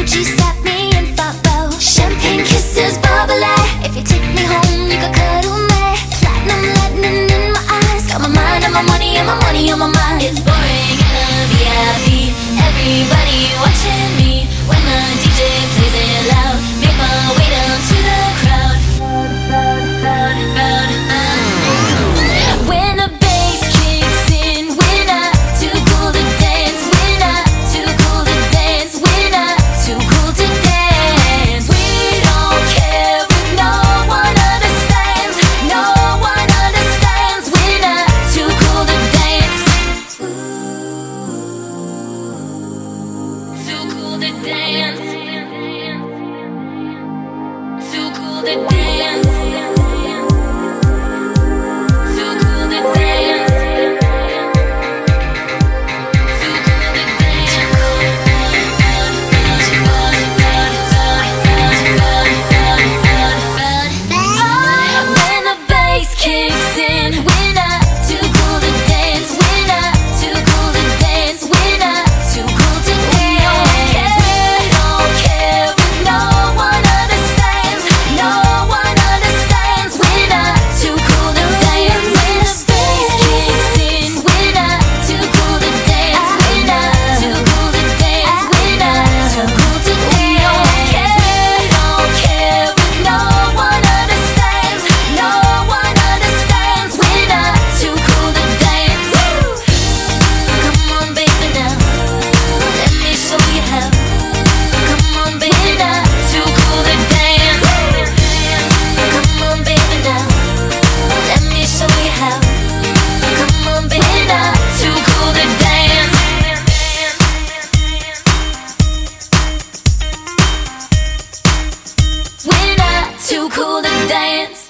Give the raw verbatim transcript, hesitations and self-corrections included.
G set me in front row. Champagne kisses bubbly. If you take me home, you could cuddle me. Platinum lightning in my eyes. Got my mind and my money and my money on my mind. It's boring in the V I P. Everybody watching me when the D J plays it loud. Make my way down to the crowd. When the bass kicks in, we're not too cool to dance. We're not too cool to dance. We're not too cool to dance. We don't care if no one understands. No one understands. We're not too cool to dance. Too cool to dance. Too cool to dance. Too cool to dance.